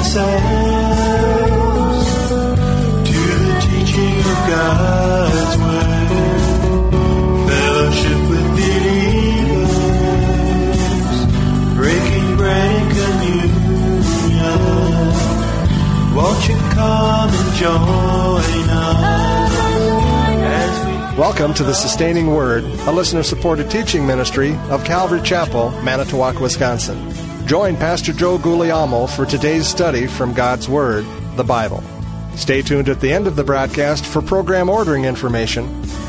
ourselves to the teaching of God's Word, fellowship with believers, breaking bread and communion. Won't you come and join us as we... Welcome to the Sustaining Word, a listener-supported teaching ministry of Calvary Chapel, Manitowoc, Wisconsin. Join Pastor Joe Guglielmo for today's study from God's Word, the Bible. Stay tuned at the end of the broadcast for program ordering information.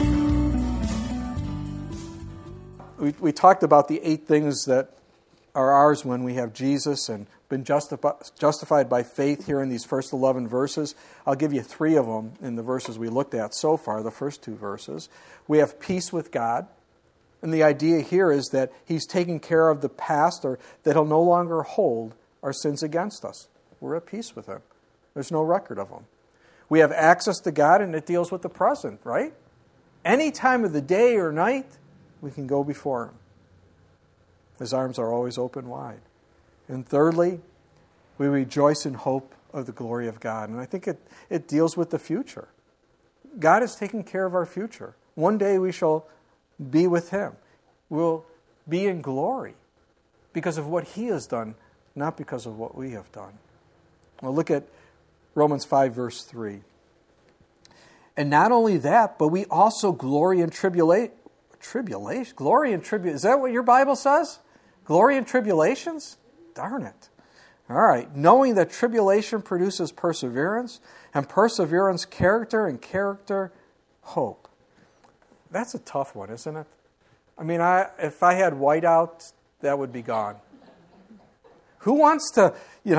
We talked about the 8 things that are ours when we have Jesus and been justified by faith here in these first 11 verses. I'll give you 3 of them in the verses we looked at so far, the first 2 verses. We have peace with God. And the idea here is that He's taking care of the past, or that He'll no longer hold our sins against us. We're at peace with Him. There's no record of them. We have access to God, and it deals with the present, right? Any time of the day or night, we can go before Him. His arms are always open wide. And thirdly, we rejoice in hope of the glory of God. And I think it deals with the future. God is taking care of our future. One day we shall be with Him. We'll be in glory because of what He has done, not because of what we have done. Well, look at Romans 5, verse 3. And not only that, but we also glory in tribulation. Tribulation? Glory in tribulation. Is that what your Bible says? Glory in tribulations? Darn it. All right. Knowing that tribulation produces perseverance, and perseverance, character, and character, hope. That's a tough one, isn't it? I mean, if I had whiteout, that would be gone. Who wants to,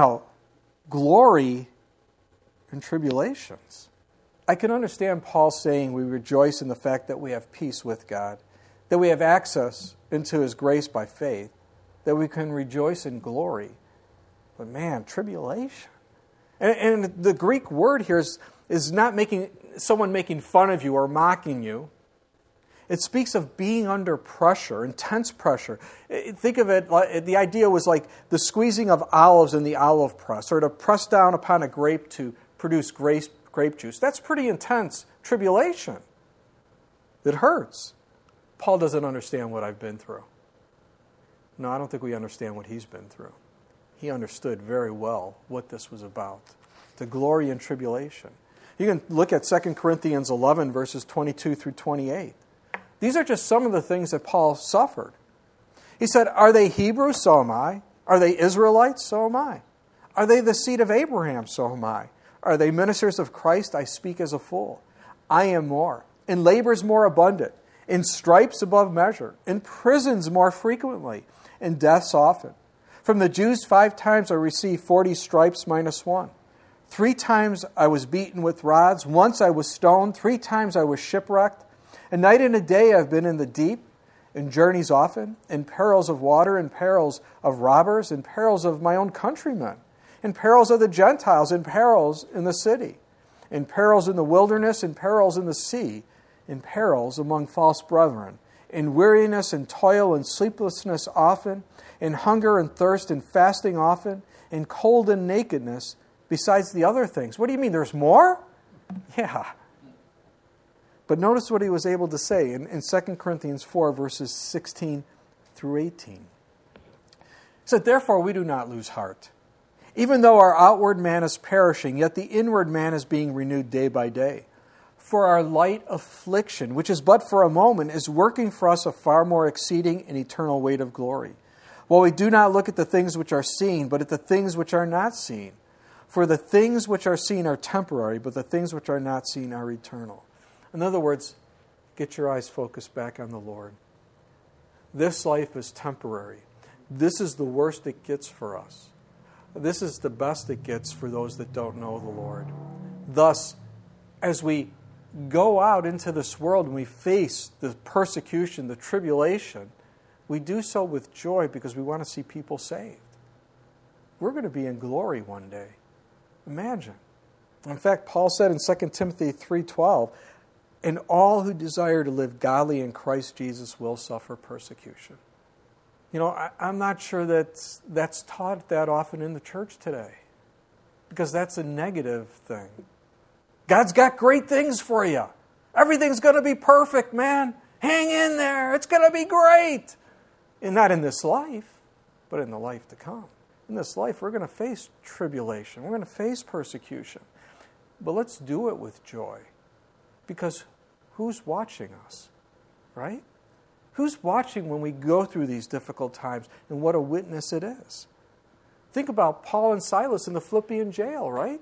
glory in tribulations? I can understand Paul saying we rejoice in the fact that we have peace with God, that we have access into His grace by faith, that we can rejoice in glory. But man, tribulation. And the Greek word here is not someone making fun of you or mocking you. It speaks of being under pressure, intense pressure. Think of it, the idea was like the squeezing of olives in the olive press, or to press down upon a grape to produce grape juice. That's pretty intense tribulation. It hurts. Paul doesn't understand what I've been through. No, I don't think we understand what he's been through. He understood very well what this was about. The glory in tribulation. You can look at 2 Corinthians 11, verses 22 through 28. These are just some of the things that Paul suffered. He said, are they Hebrews? So am I. Are they Israelites? So am I. Are they the seed of Abraham? So am I. Are they ministers of Christ? I speak as a fool. I am more. In labors more abundant. In stripes above measure. In prisons more frequently. In deaths often. From the Jews 5 times I received 40 stripes minus 1. 3 times I was beaten with rods. Once I was stoned. 3 times I was shipwrecked. A night and a day I've been in the deep, in journeys often, in perils of water, in perils of robbers, in perils of my own countrymen, in perils of the Gentiles, in perils in the city, in perils in the wilderness, in perils in the sea, in perils among false brethren, in weariness and toil and sleeplessness often, in hunger and thirst and fasting often, in cold and nakedness, besides the other things. What do you mean, there's more? Yeah. But notice what he was able to say in 2 Corinthians 4, verses 16 through 18. He said, therefore we do not lose heart. Even though our outward man is perishing, yet the inward man is being renewed day by day. For our light affliction, which is but for a moment, is working for us a far more exceeding and eternal weight of glory. While we do not look at the things which are seen, but at the things which are not seen. For the things which are seen are temporary, but the things which are not seen are eternal. In other words, get your eyes focused back on the Lord. This life is temporary. This is the worst it gets for us. This is the best it gets for those that don't know the Lord. Thus, as we go out into this world and we face the persecution, the tribulation, we do so with joy because we want to see people saved. We're going to be in glory one day. Imagine. In fact, Paul said in 2 Timothy 3:12, and all who desire to live godly in Christ Jesus will suffer persecution. I'm not sure that's taught that often in the church today. because that's a negative thing. God's got great things for you. Everything's going to be perfect, man. Hang in there. It's going to be great. And not in this life, but in the life to come. In this life, we're going to face tribulation. We're going to face persecution. But let's do it with joy. Because who's watching us, right? Who's watching when we go through these difficult times, and what a witness it is? Think about Paul and Silas in the Philippian jail, right?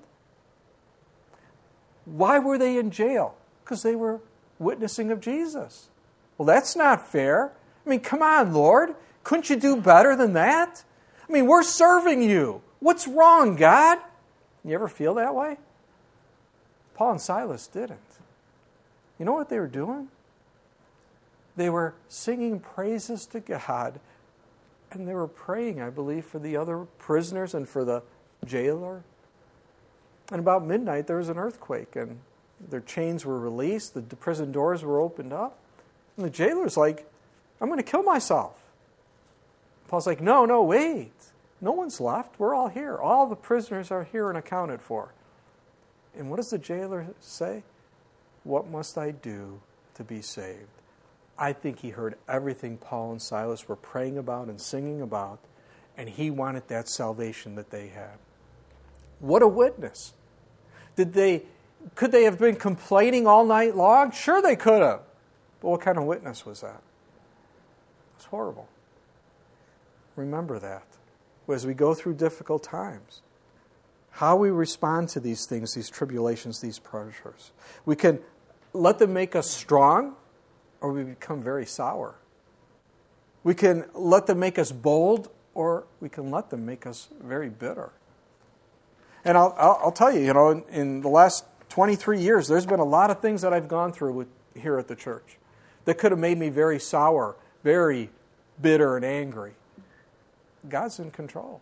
Why were they in jail? Because they were witnessing of Jesus. Well, that's not fair. I mean, come on, Lord. Couldn't you do better than that? I mean, we're serving you. What's wrong, God? You ever feel that way? Paul and Silas didn't. You know what they were doing? They were singing praises to God, and they were praying, I believe, for the other prisoners and for the jailer. And about midnight, there was an earthquake, and their chains were released, the prison doors were opened up, and the jailer's like, I'm going to kill myself. Paul's like, no, wait. No one's left. We're all here. All the prisoners are here and accounted for. And what does the jailer say? What must I do to be saved? I think he heard everything Paul and Silas were praying about and singing about, and he wanted that salvation that they had. What a witness. Could they have been complaining all night long? Sure they could have. But what kind of witness was that? It's horrible. Remember that as we go through difficult times. How we respond to these things, these tribulations, these pressures. We can let them make us strong, or we become very sour. We can let them make us bold, or we can let them make us very bitter. And I'll tell you, in the last 23 years, there's been a lot of things that I've gone through here at the church that could have made me very sour, very bitter and angry. God's in control.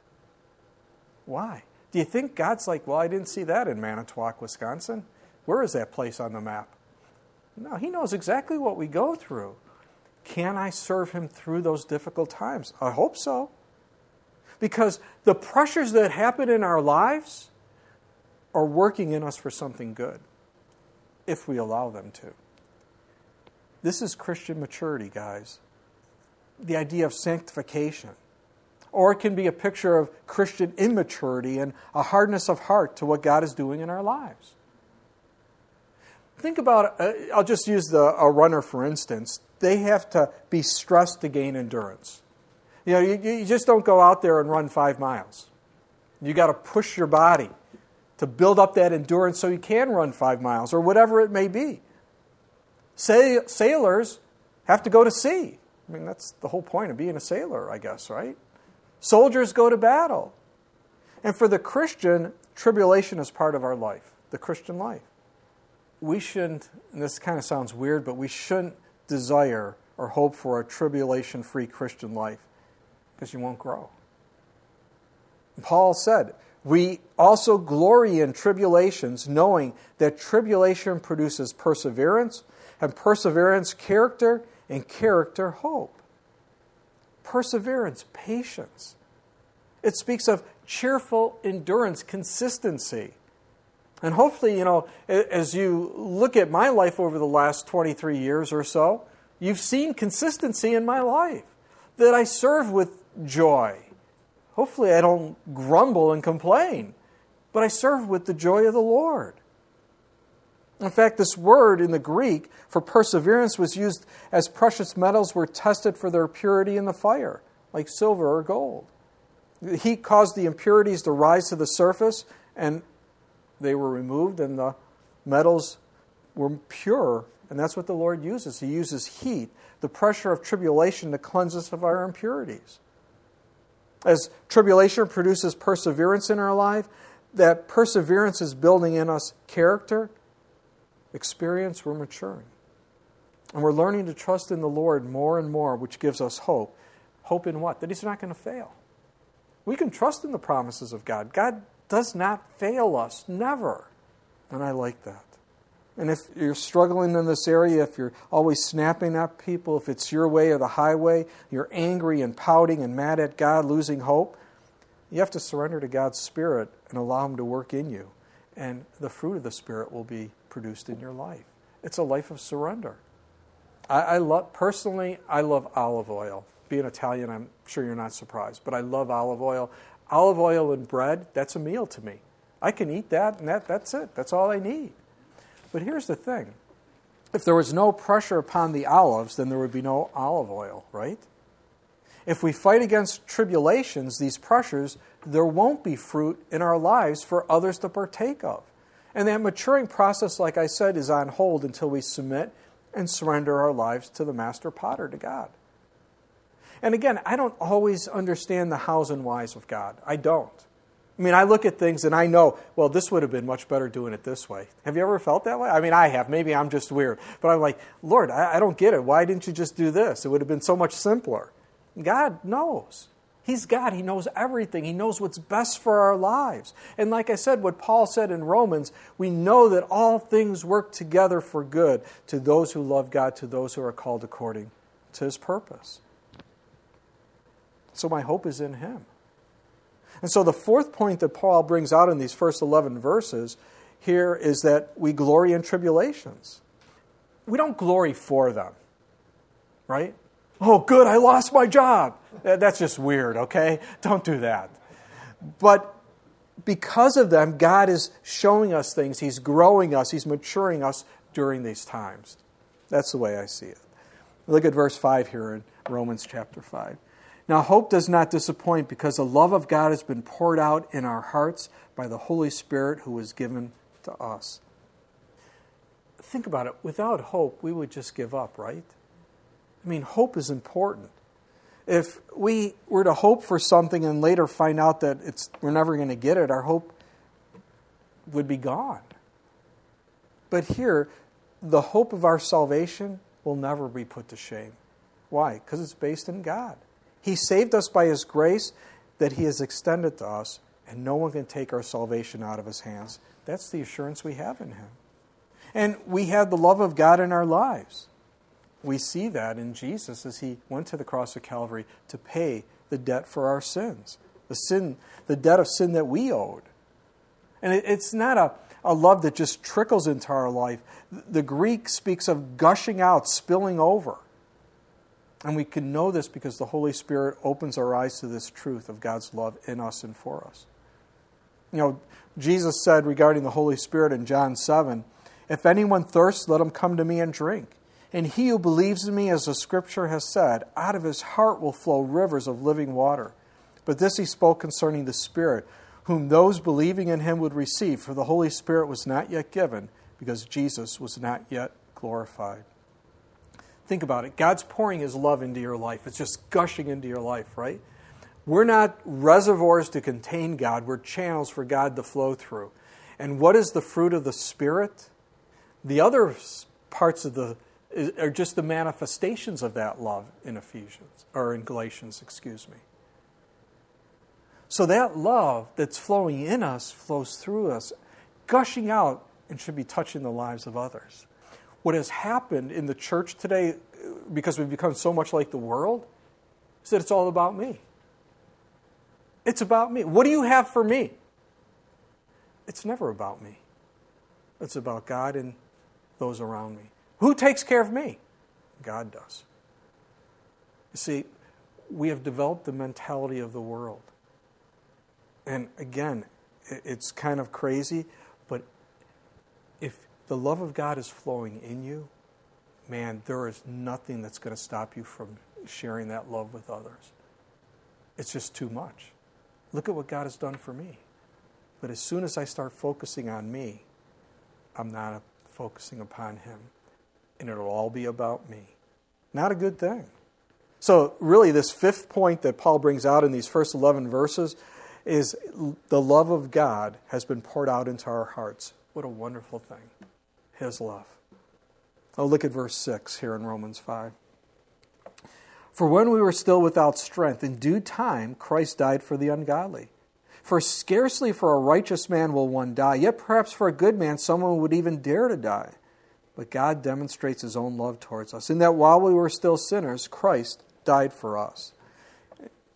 Why? Do you think God's like, well, I didn't see that in Manitowoc, Wisconsin? Where is that place on the map? No, He knows exactly what we go through. Can I serve Him through those difficult times? I hope so. Because the pressures that happen in our lives are working in us for something good, if we allow them to. This is Christian maturity, guys. The idea of sanctification. Or it can be a picture of Christian immaturity and a hardness of heart to what God is doing in our lives. Think about, I'll just use a runner for instance. They have to be stressed to gain endurance. You just don't go out there and run 5 miles. You got to push your body to build up that endurance so you can run 5 miles or whatever it may be. Sailors have to go to sea. I mean, that's the whole point of being a sailor, I guess, right? Soldiers go to battle. And for the Christian, tribulation is part of our life, the Christian life. We shouldn't, and this kind of sounds weird, but we shouldn't desire or hope for a tribulation-free Christian life because you won't grow. Paul said, we also glory in tribulations, knowing that tribulation produces perseverance, and perseverance, character, and character, hope. Perseverance, patience. It speaks of cheerful endurance, consistency. And hopefully, as you look at my life over the last 23 years or so, you've seen consistency in my life, that I serve with joy. Hopefully I don't grumble and complain, but I serve with the joy of the Lord. In fact, this word in the Greek for perseverance was used as precious metals were tested for their purity in the fire, like silver or gold. The heat caused the impurities to rise to the surface, and they were removed, and the metals were pure. And that's what the Lord uses. He uses heat, the pressure of tribulation, to cleanse us of our impurities. As tribulation produces perseverance in our life, that perseverance is building in us character, experience. We're maturing. And we're learning to trust in the Lord more and more, which gives us hope. Hope in what? That He's not going to fail. We can trust in the promises of God. God does not fail us, never. And I like that. And if you're struggling in this area, if you're always snapping at people, if it's your way or the highway, you're angry and pouting and mad at God, losing hope, You have to surrender to God's Spirit and allow Him to work in you. And the fruit of the Spirit will be produced in your life. It's a life of surrender. Personally, I love olive oil. Being Italian, I'm sure you're not surprised, but I love olive oil. Olive oil and bread, that's a meal to me. I can eat that, and that's it. That's all I need. But here's the thing. If there was no pressure upon the olives, then there would be no olive oil, right? If we fight against tribulations, these pressures, there won't be fruit in our lives for others to partake of. And that maturing process, like I said, is on hold until we submit and surrender our lives to the Master Potter, to God. And again, I don't always understand the hows and whys of God. I don't. I mean, I look at things and I know, well, this would have been much better doing it this way. Have you ever felt that way? I mean, I have. Maybe I'm just weird. But I'm like, Lord, I don't get it. Why didn't you just do this? It would have been so much simpler. God knows. He's God. He knows everything. He knows what's best for our lives. And like I said, what Paul said in Romans, we know that all things work together for good to those who love God, to those who are called according to His purpose. So my hope is in Him. And so the fourth point that Paul brings out in these first 11 verses here is that we glory in tribulations. We don't glory for them, right? Oh, good, I lost my job. That's just weird, okay? Don't do that. But because of them, God is showing us things. He's growing us. He's maturing us during these times. That's the way I see it. Look at verse 5 here in Romans chapter 5. Now, hope does not disappoint because the love of God has been poured out in our hearts by the Holy Spirit who was given to us. Think about it. Without hope, we would just give up, right? I mean, hope is important. If we were to hope for something and later find out that we're never going to get it, our hope would be gone. But here, the hope of our salvation will never be put to shame. Why? Because it's based in God. He saved us by His grace that He has extended to us, and no one can take our salvation out of His hands. That's the assurance we have in Him. And we have the love of God in our lives. We see that in Jesus as He went to the cross of Calvary to pay the debt for our sins, the debt of sin that we owed. And it's not a love that just trickles into our life. The Greek speaks of gushing out, spilling over. And we can know this because the Holy Spirit opens our eyes to this truth of God's love in us and for us. You know, Jesus said regarding the Holy Spirit in John 7, "If anyone thirsts, let him come to me and drink. And he who believes in me, as the Scripture has said, out of his heart will flow rivers of living water." But this He spoke concerning the Spirit, whom those believing in Him would receive, for the Holy Spirit was not yet given, because Jesus was not yet glorified. Think about it. God's pouring His love into your life. It's just gushing into your life, right? We're not reservoirs to contain God. We're channels for God to flow through. And what is the fruit of the Spirit? The other parts of are just the manifestations of that love in Galatians. So that love that's flowing in us flows through us, gushing out, and should be touching the lives of others. What has happened in the church today, because we've become so much like the world, is that it's all about me. It's about me. What do you have for me? It's never about me. It's about God and those around me. Who takes care of me? God does. You see, we have developed the mentality of the world. And again, it's kind of crazy, but if the love of God is flowing in you, man, there is nothing that's going to stop you from sharing that love with others. It's just too much. Look at what God has done for me. But as soon as I start focusing on me, I'm not focusing upon Him. And it'll all be about me. Not a good thing. So really, this fifth point that Paul brings out in these first 11 verses is the love of God has been poured out into our hearts. What a wonderful thing. His love. Oh, look at verse 6 here in Romans 5. "For when we were still without strength, in due time Christ died for the ungodly. For scarcely for a righteous man will one die, yet perhaps for a good man someone would even dare to die. But God demonstrates His own love towards us, in that while we were still sinners, Christ died for us."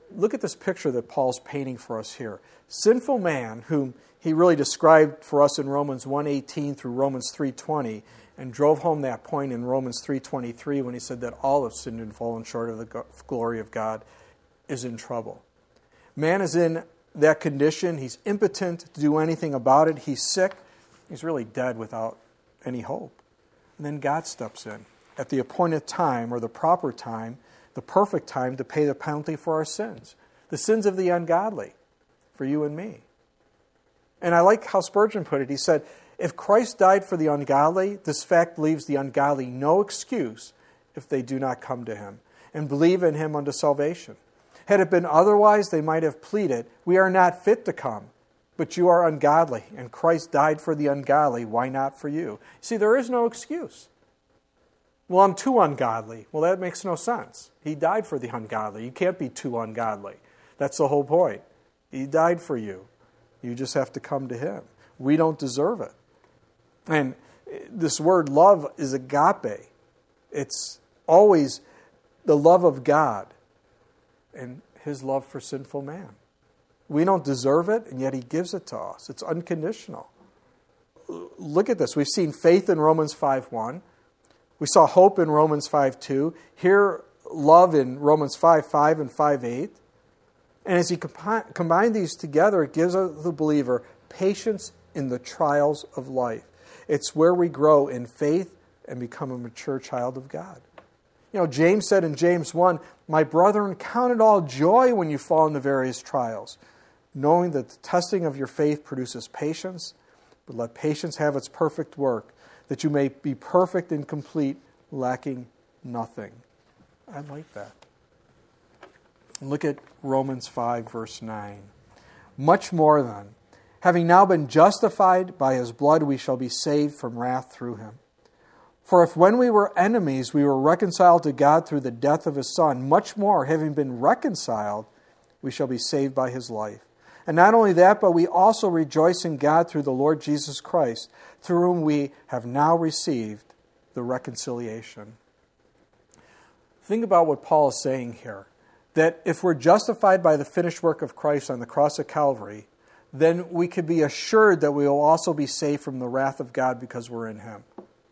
look at this picture that Paul's painting for us here. Sinful man, whom he really described for us in Romans 1:18 through Romans 3:20, and drove home that point in Romans 3:23 when he said that all have sinned and fallen short of the glory of God, is in trouble. Man is in that condition. He's impotent to do anything about it. He's sick. He's really dead without any hope. And then God steps in at the appointed time, or the proper time, the perfect time, to pay the penalty for our sins, the sins of the ungodly, for you and me. And I like how Spurgeon put it. He said, if Christ died for the ungodly, this fact leaves the ungodly no excuse if they do not come to him and believe in him unto salvation. Had it been otherwise, they might have pleaded, we are not fit to come, but you are ungodly, and Christ died for the ungodly. Why not for you? See, there is no excuse. Well, I'm too ungodly. Well, that makes no sense. He died for the ungodly. You can't be too ungodly. That's the whole point. He died for you. You just have to come to him. We don't deserve it. And this word love is agape. It's always the love of God and his love for sinful man. We don't deserve it, and yet he gives it to us. It's unconditional. Look at this. We've seen faith in Romans 5:1. We saw hope in Romans 5:2. Here, love in Romans 5:5 and 5:8. And as you combine these together, it gives the believer patience in the trials of life. It's where we grow in faith and become a mature child of God. You know, James said in James 1, my brethren, count it all joy when you fall into various trials, knowing that the testing of your faith produces patience, but let patience have its perfect work, that you may be perfect and complete, lacking nothing. I like that. Look at Romans 5, verse 9. Much more then, having now been justified by his blood, we shall be saved from wrath through him. For if when we were enemies, we were reconciled to God through the death of his Son, much more, having been reconciled, we shall be saved by his life. And not only that, but we also rejoice in God through the Lord Jesus Christ, through whom we have now received the reconciliation. Think about what Paul is saying here. That if we're justified by the finished work of Christ on the cross of Calvary, then we could be assured that we will also be saved from the wrath of God because we're in him.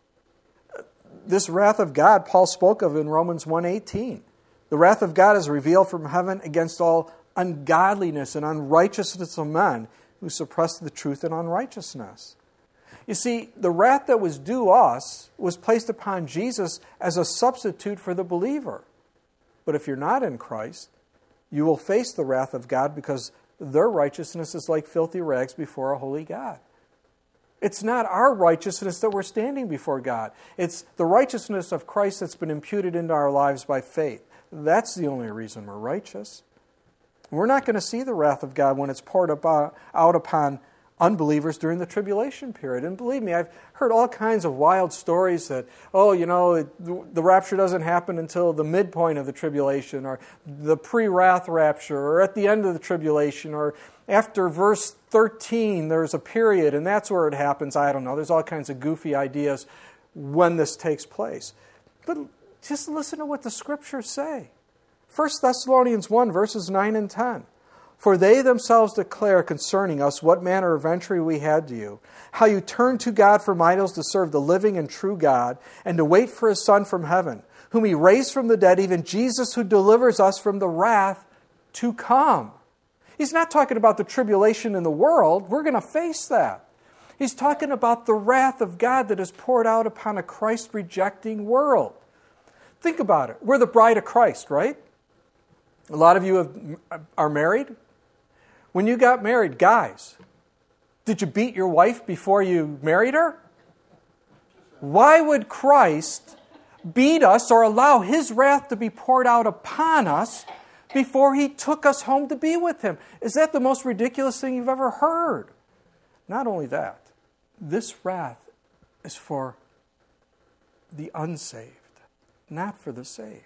This wrath of God, Paul spoke of in Romans 1:18. The wrath of God is revealed from heaven against all ungodliness and unrighteousness of men who suppress the truth in unrighteousness. You see, the wrath that was due us was placed upon Jesus as a substitute for the believer. But if you're not in Christ, you will face the wrath of God because their righteousness is like filthy rags before a holy God. It's not our righteousness that we're standing before God. It's the righteousness of Christ that's been imputed into our lives by faith. That's the only reason we're righteous. We're not going to see the wrath of God when it's poured out upon unbelievers during the tribulation period. And believe me, I've heard all kinds of wild stories that, the rapture doesn't happen until the midpoint of the tribulation, or the pre-wrath rapture, or at the end of the tribulation, or after verse 13 there's a period and that's where it happens. I don't know. There's all kinds of goofy ideas when this takes place. But just listen to what the Scriptures say. 1 Thessalonians 1, verses 9 and 10. For they themselves declare concerning us what manner of entry we had to you, how you turned to God from idols to serve the living and true God, and to wait for his Son from heaven, whom he raised from the dead, even Jesus who delivers us from the wrath to come. He's not talking about the tribulation in the world. We're going to face that. He's talking about the wrath of God that is poured out upon a Christ-rejecting world. Think about it. We're the bride of Christ, right? A lot of you are married. When you got married, guys, did you beat your wife before you married her? Why would Christ beat us or allow his wrath to be poured out upon us before he took us home to be with him? Is that the most ridiculous thing you've ever heard? Not only that, this wrath is for the unsaved, not for the saved.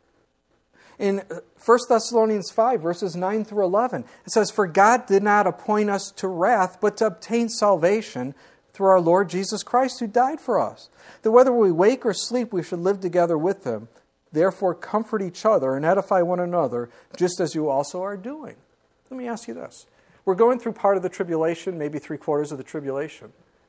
In 1 Thessalonians 5, verses 9 through 11, it says, For God did not appoint us to wrath, but to obtain salvation through our Lord Jesus Christ, who died for us, that whether we wake or sleep, we should live together with him. Therefore, comfort each other and edify one another, just as you also are doing. Let me ask you this. We're going through part of the tribulation, maybe 3/4 of the tribulation.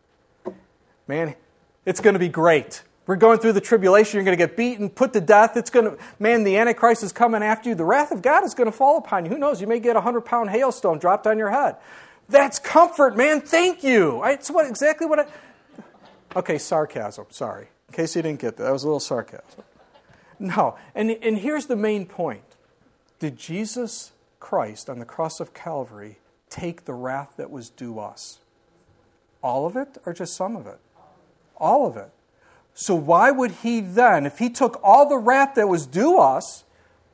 Man, it's going to be great. We're going through the tribulation. You're going to get beaten, put to death. The Antichrist is coming after you. The wrath of God is going to fall upon you. Who knows? You may get a 100-pound hailstone dropped on your head. That's comfort, man. Thank you. It's exactly what I... Okay, sarcasm. Sorry. In case you didn't get that. That was a little sarcasm. No. And here's the main point. Did Jesus Christ on the cross of Calvary take the wrath that was due us? All of it or just some of it? All of it. So why would he then, if he took all the wrath that was due us,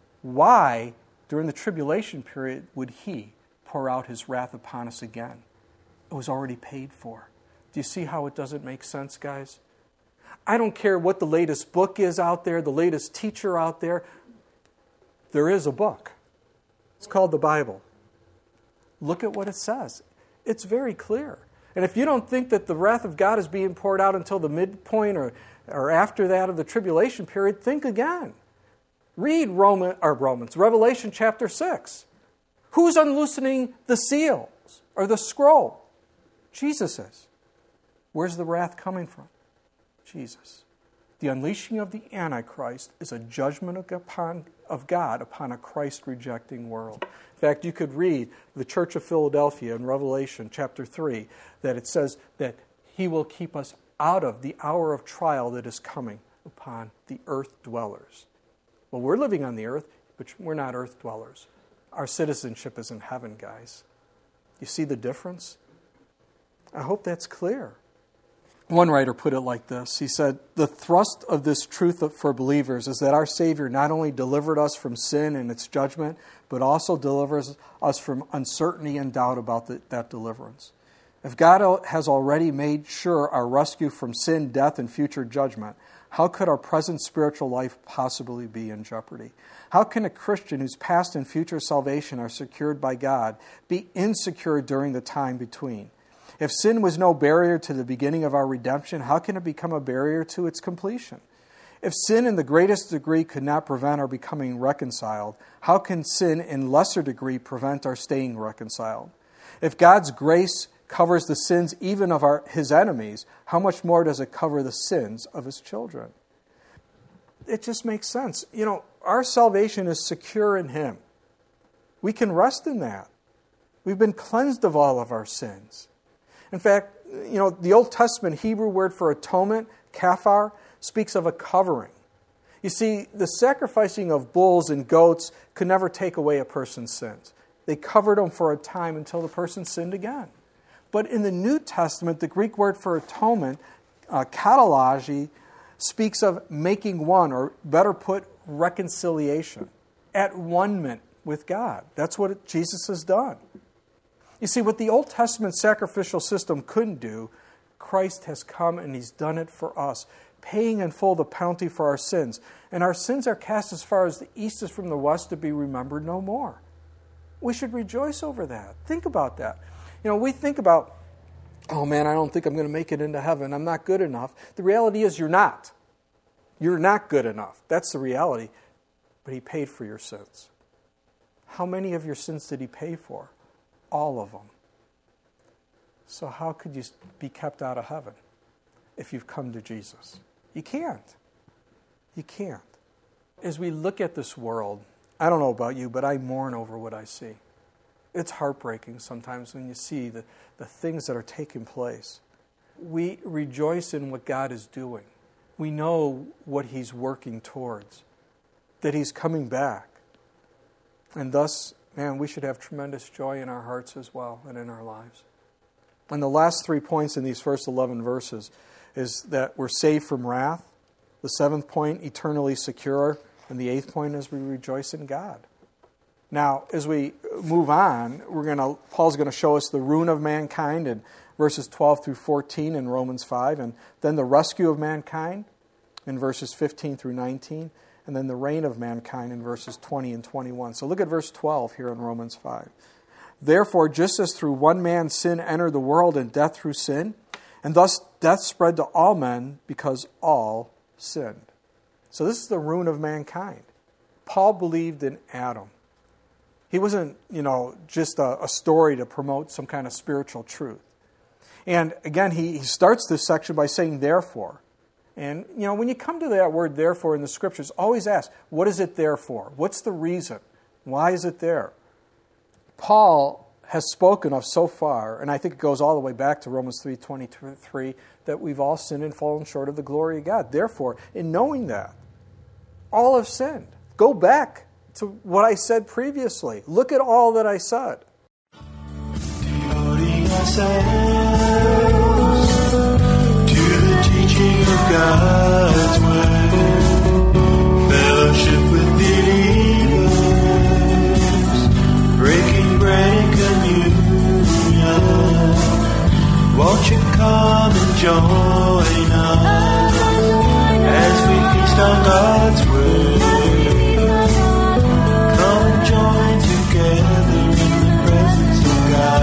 why, during the tribulation period, would he pour out his wrath upon us again? It was already paid for. Do you see how it doesn't make sense, guys? I don't care what the latest book is out there, the latest teacher out there. There is a book. It's called the Bible. Look at what it says. It's very clear. And if you don't think that the wrath of God is being poured out until the midpoint or after that of the tribulation period, think again. Read Revelation chapter 6. Who's unloosening the seals or the scroll? Jesus is. Where's the wrath coming from? Jesus. The unleashing of the Antichrist is a judgment of God upon a Christ-rejecting world. In fact, you could read the Church of Philadelphia in Revelation chapter 3, that it says that he will keep us out of the hour of trial that is coming upon the earth dwellers. Well, we're living on the earth, but we're not earth dwellers. Our citizenship is in heaven, guys. You see the difference? I hope that's clear. One writer put it like this. He said, the thrust of this truth for believers is that our Savior not only delivered us from sin and its judgment, but also delivers us from uncertainty and doubt about that deliverance. If God has already made sure our rescue from sin, death, and future judgment, how could our present spiritual life possibly be in jeopardy? How can a Christian whose past and future salvation are secured by God be insecure during the time between? If sin was no barrier to the beginning of our redemption, how can it become a barrier to its completion? If sin in the greatest degree could not prevent our becoming reconciled, how can sin in lesser degree prevent our staying reconciled? If God's grace covers the sins even of his enemies, how much more does it cover the sins of his children? It just makes sense. Our salvation is secure in him. We can rest in that. We've been cleansed of all of our sins. In fact, the Old Testament Hebrew word for atonement, kafar, speaks of a covering. You see, the sacrificing of bulls and goats could never take away a person's sins. They covered them for a time until the person sinned again. But in the New Testament, the Greek word for atonement, katallagi, speaks of making one, or better put, reconciliation, at one-ment with God. That's what Jesus has done. You see, what the Old Testament sacrificial system couldn't do, Christ has come and he's done it for us, paying in full the penalty for our sins. And our sins are cast as far as the east is from the west, to be remembered no more. We should rejoice over that. Think about that. We think about, oh man, I don't think I'm going to make it into heaven. I'm not good enough. The reality is you're not. You're not good enough. That's the reality. But he paid for your sins. How many of your sins did he pay for? All of them. So how could you be kept out of heaven if you've come to Jesus? You can't. You can't. As we look at this world, I don't know about you, but I mourn over what I see. It's heartbreaking sometimes when you see the things that are taking place. We rejoice in what God is doing. We know what he's working towards, that he's coming back. And thus, man, we should have tremendous joy in our hearts as well and in our lives. And the last 3 points in these first 11 verses is that we're saved from wrath. The 7th point, eternally secure. And the 8th point is we rejoice in God. Now, as we move on, Paul's going to show us the ruin of mankind in verses 12 through 14 in Romans 5, and then the rescue of mankind in verses 15 through 19, and then the reign of mankind in verses 20 and 21. So look at verse 12 here in Romans 5. Therefore, just as through one man sin entered the world, and death through sin, and thus death spread to all men because all sinned. So this is the ruin of mankind. Paul believed in Adam. He wasn't, just a story to promote some kind of spiritual truth. And again, he starts this section by saying, therefore. And, when you come to that word, therefore, in the Scriptures, always ask, what is it there for? What's the reason? Why is it there? Paul has spoken of so far, and I think it goes all the way back to Romans 3:23, that we've all sinned and fallen short of the glory of God. Therefore, in knowing that, all have sinned. Go back to what I said previously. Look at all that I said. Devoting ourselves to the teaching of God's word, fellowship with believers, breaking bread and communion. Won't you come and join us as we feast on God's word? Come and join together in the presence of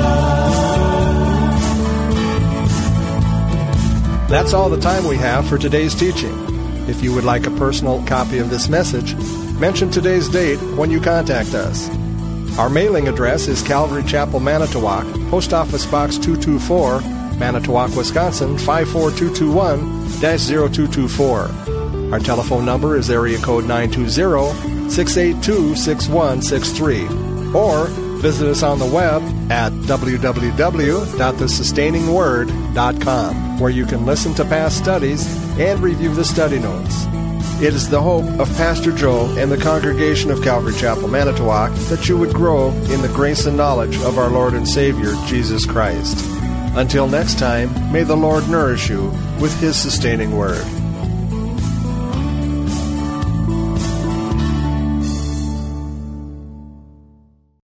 God. That's all the time we have for today's teaching. If you would like a personal copy of this message, mention today's date when you contact us. Our mailing address is Calvary Chapel, Manitowoc, Post Office Box 224, Manitowoc, Wisconsin 54221-0224. Our telephone number is area code 920-682-6163. Or visit us on the web at www.thesustainingsword.com, where you can listen to past studies and review the study notes. It is the hope of Pastor Joe and the congregation of Calvary Chapel, Manitowoc, that you would grow in the grace and knowledge of our Lord and Savior, Jesus Christ. Until next time, may the Lord nourish you with His sustaining word.